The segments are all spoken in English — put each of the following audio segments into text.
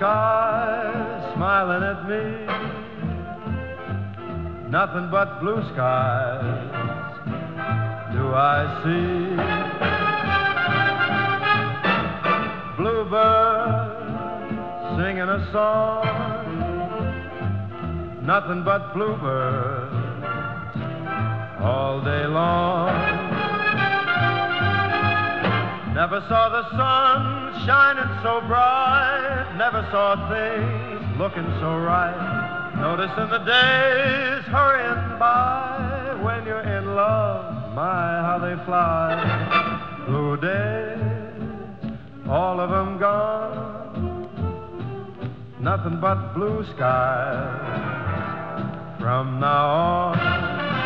skies smiling at me. Nothing but blue skies do I see. Bluebirds singing a song. Nothing but bluebirds all day long. Never saw the sun shining so bright. Never saw things looking so right. Noticing the days hurrying by. When you're in love, my, how they fly. Blue days, all of them gone. Nothing but blue skies from now on.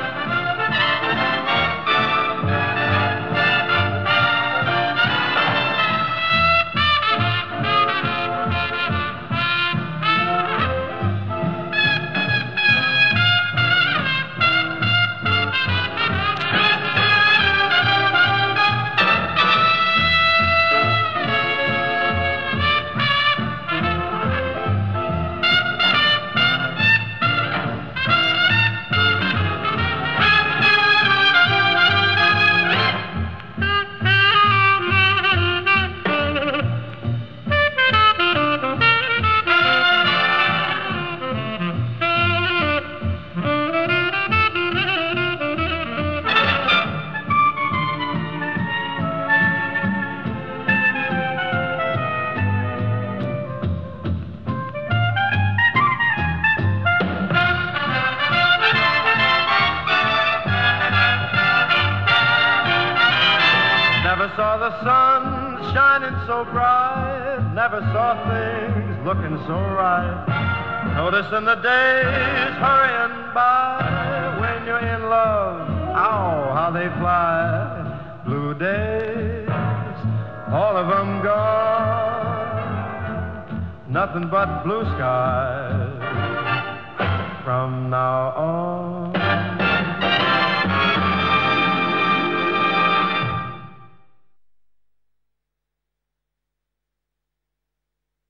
Never saw the sun shining so bright. Never saw things looking so right. Noticing the days hurrying by. When you're in love, ow, how they fly. Blue days, all of them gone. Nothing but blue skies from now on.